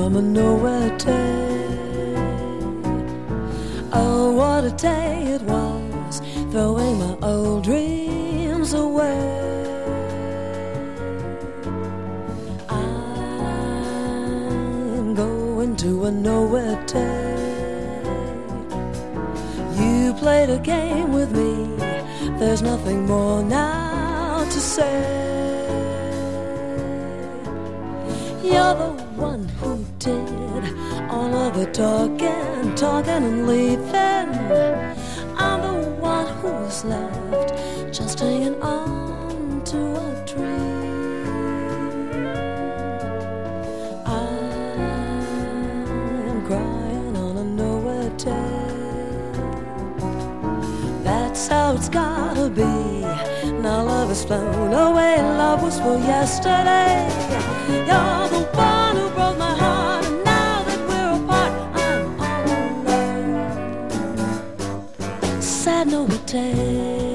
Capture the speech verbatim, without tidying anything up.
from a nowhere day. Oh, what a day it was, throwing my old dreams away. I'm going to a nowhere day. You played a game with me, there's nothing more now to say. You're the one who did all of the talking, talking and leaving. I'm the one who's left, just hanging on to a dream. I'm crying on a nowhere day. That's how it's gotta be. Now love has flown away, love was for yesterday. You're the one who broke my heart, and now that we're apart, I'm all alone. Sad Nowhere Day.